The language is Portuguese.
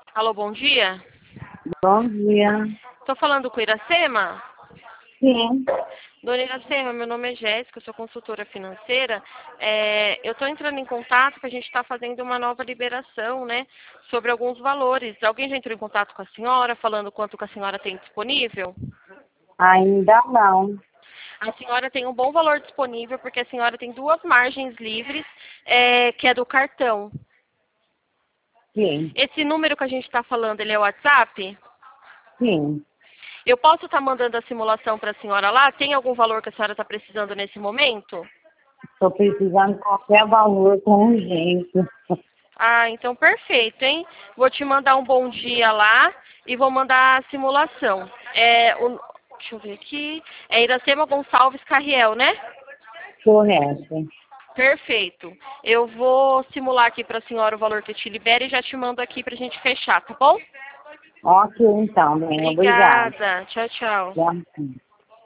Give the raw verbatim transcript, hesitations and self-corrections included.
Alô, bom dia. Bom dia. Estou falando com Iracema? Sim, Dona Iracema, meu nome é Jéssica, eu sou consultora financeira. É, eu estou entrando em contato porque a gente está fazendo uma nova liberação, né, sobre alguns valores. Alguém já entrou em contato com a senhora, falando quanto que a senhora tem disponível? ainda não. A senhora tem um bom valor disponível porque a senhora tem duas margens livres, é, que é do cartão. Sim, Esse número que a gente está falando, ele é o WhatsApp? sim. Eu posso estar mandando a simulação para a senhora lá? Tem algum valor que a senhora está precisando nesse momento? Estou precisando de qualquer valor com urgência. Ah, então perfeito, hein? Vou te mandar um bom dia lá e vou mandar a simulação. É, o, deixa eu ver aqui. É Iracema Gonçalves Carriel, né? Correto. Perfeito. Eu vou simular aqui para a senhora o valor que eu te libero e já te mando aqui para a gente fechar, tá bom? Ok, então, bem, obrigada. Obrigada. Tchau, tchau. Já.